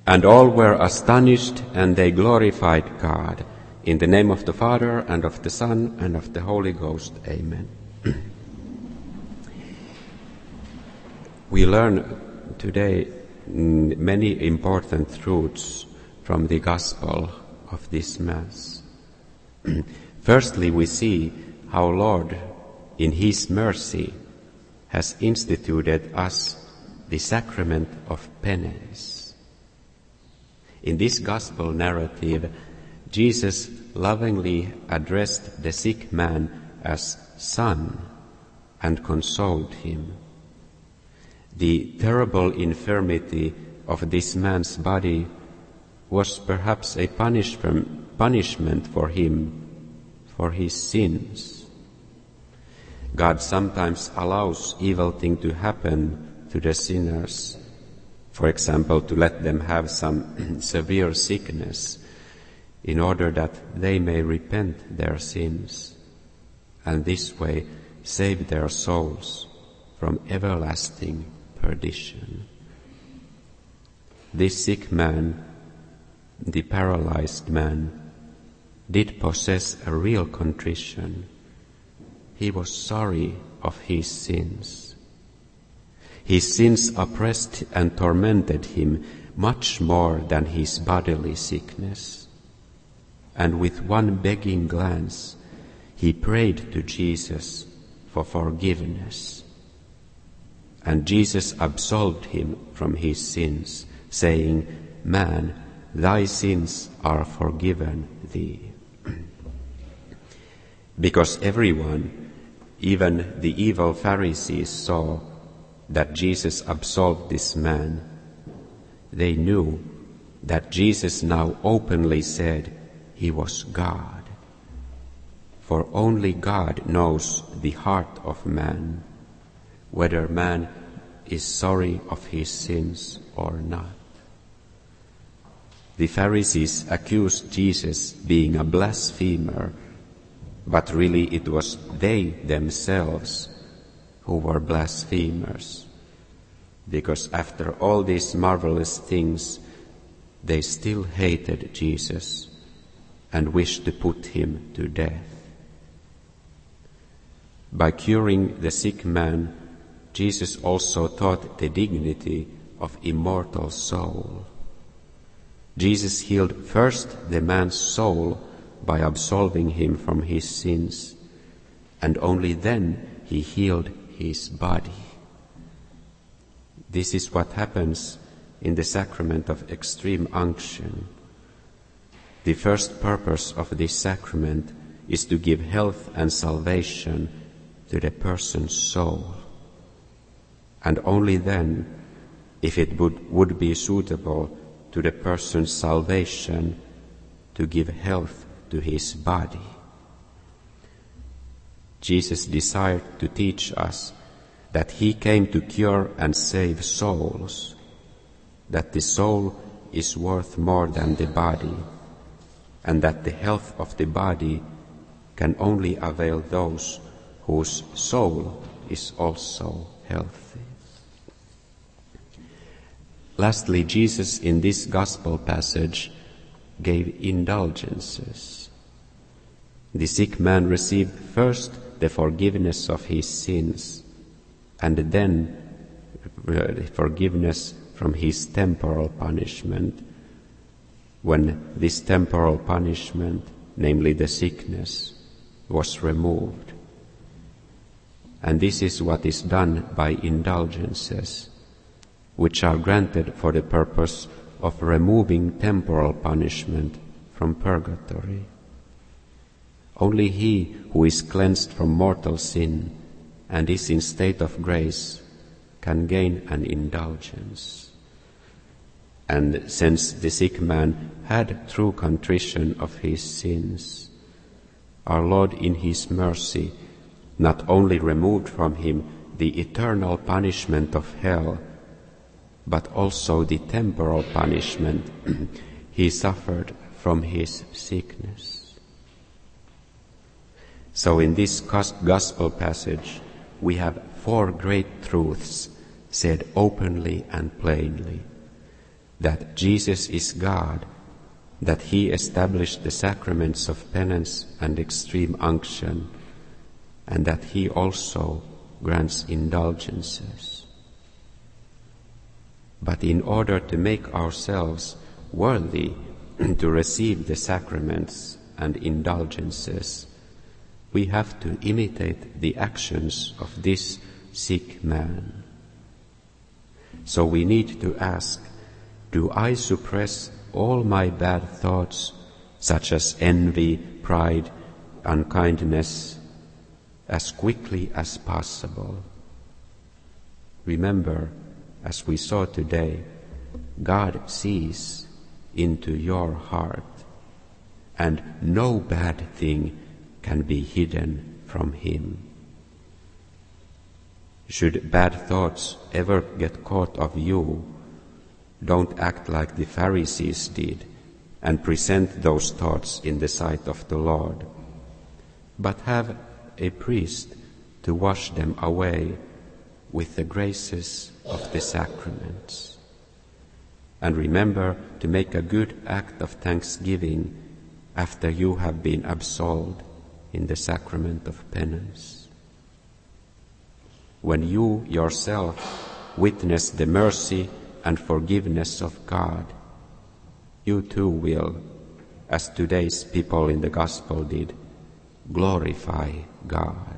And all were astonished, and they glorified God. In the name of the Father, and of the Son, and of the Holy Ghost. Amen. We learn today many important truths from the Gospel of this Mass. Firstly, we see how Lord, in His mercy, has instituted us the sacrament of penance. In this Gospel narrative, Jesus lovingly addressed the sick man as son and consoled him. The terrible infirmity of this man's body was perhaps a punishment for him for his sins. God sometimes allows evil things to happen to the sinners, for example, to let them have some severe sickness in order that they may repent their sins and this way save their souls from everlasting perdition. This sick man, the paralyzed man, did possess a real contrition. He was sorry of his sins. His sins oppressed and tormented him much more than his bodily sickness. And with one begging glance, he prayed to Jesus for forgiveness. And Jesus absolved him from his sins, saying, "Man, thy sins are forgiven thee." Because everyone, even the evil Pharisees, saw that Jesus absolved this man, they knew that Jesus now openly said he was God. For only God knows the heart of man, whether man is sorry of his sins or not. The Pharisees accused Jesus being a blasphemer, but really it was they themselves who were blasphemers, because after all these marvelous things, they still hated Jesus and wished to put him to death. By curing the sick man, Jesus also taught the dignity of immortal soul. Jesus healed first the man's soul by absolving him from his sins, and only then he healed his body. This is what happens in the sacrament of extreme unction. The first purpose of this sacrament is to give health and salvation to the person's soul. And only then, if it would be suitable to the person's salvation, to give health to his body. Jesus desired to teach us that he came to cure and save souls, that the soul is worth more than the body, and that the health of the body can only avail those whose soul is also healthy. Lastly, Jesus in this gospel passage gave indulgences. The sick man received first the forgiveness of his sins, and then forgiveness from his temporal punishment, when this temporal punishment, namely the sickness, was removed. And this is what is done by indulgences, which are granted for the purpose of removing temporal punishment from purgatory. Only he who is cleansed from mortal sin and is in state of grace can gain an indulgence. And since the sick man had true contrition of his sins, our Lord in his mercy not only removed from him the eternal punishment of hell, but also the temporal punishment he suffered from his sickness. So in this gospel passage, we have 4 great truths said openly and plainly. that Jesus is God, that he established the sacraments of penance and extreme unction, and that he also grants indulgences. But in order to make ourselves worthy to receive the sacraments and indulgences, we have to imitate the actions of this sick man. So we need to ask, do I suppress all my bad thoughts, such as envy, pride, unkindness, as quickly as possible? Remember, as we saw today, God sees into your heart, and no bad thing can be hidden from him. Should bad thoughts ever get caught of you, don't act like the Pharisees did and present those thoughts in the sight of the Lord, but have a priest to wash them away with the graces of the sacraments. And remember to make a good act of thanksgiving after you have been absolved in the sacrament of penance. When you yourself witness the mercy and forgiveness of God, you too will, as today's people in the Gospel did, glorify God.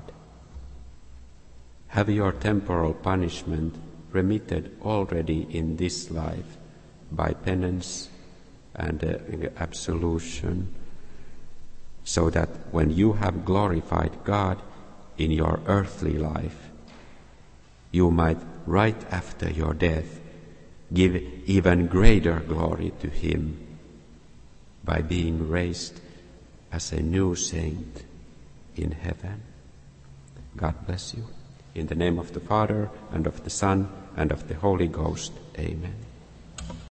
Have your temporal punishment remitted already in this life by penance and absolution, so that when you have glorified God in your earthly life, you might, right after your death, give even greater glory to him by being raised as a new saint in heaven. God bless you. In the name of the Father, and of the Son, and of the Holy Ghost. Amen.